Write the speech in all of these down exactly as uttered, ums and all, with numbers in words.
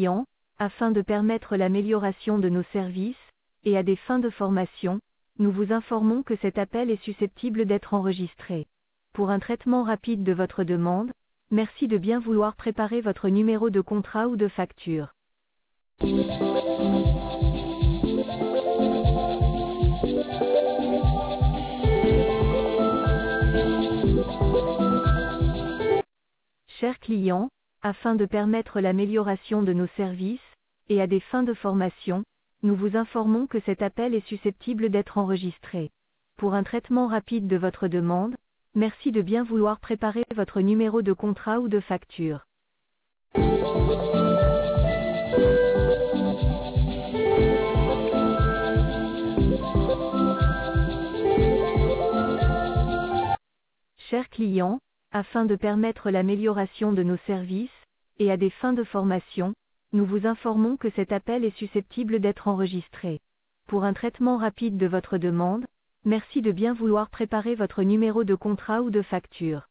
client, afin de permettre l'amélioration de nos services, et à des fins de formation, nous vous informons que cet appel est susceptible d'être enregistré. Pour un traitement rapide de votre demande, merci de bien vouloir préparer votre numéro de contrat ou de facture. Chers clients, afin de permettre l'amélioration de nos services, et à des fins de formation, nous vous informons que cet appel est susceptible d'être enregistré. Pour un traitement rapide de votre demande, merci de bien vouloir préparer votre numéro de contrat ou de facture. Chers clients, afin de permettre l'amélioration de nos services, et à des fins de formation, nous vous informons que cet appel est susceptible d'être enregistré. Pour un traitement rapide de votre demande, merci de bien vouloir préparer votre numéro de contrat ou de facture.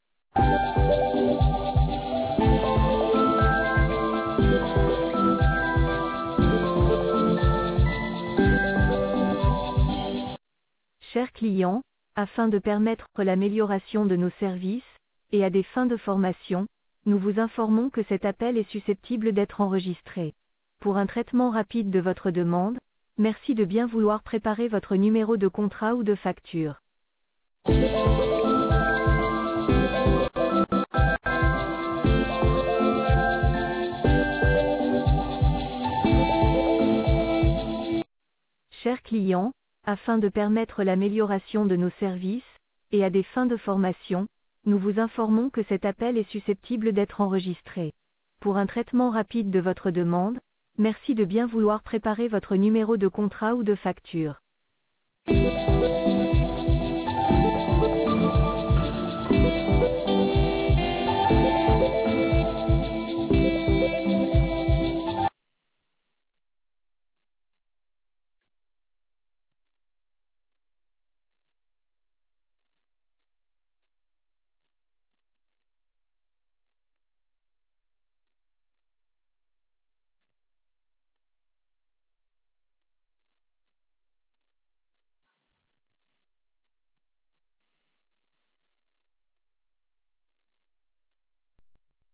Chers clients, afin de permettre l'amélioration de nos services, et à des fins de formation, nous vous informons que cet appel est susceptible d'être enregistré. Pour un traitement rapide de votre demande, merci de bien vouloir préparer votre numéro de contrat ou de facture. Chers clients, afin de permettre l'amélioration de nos services, et à des fins de formation, nous vous informons que cet appel est susceptible d'être enregistré. Pour un traitement rapide de votre demande, merci de bien vouloir préparer votre numéro de contrat ou de facture.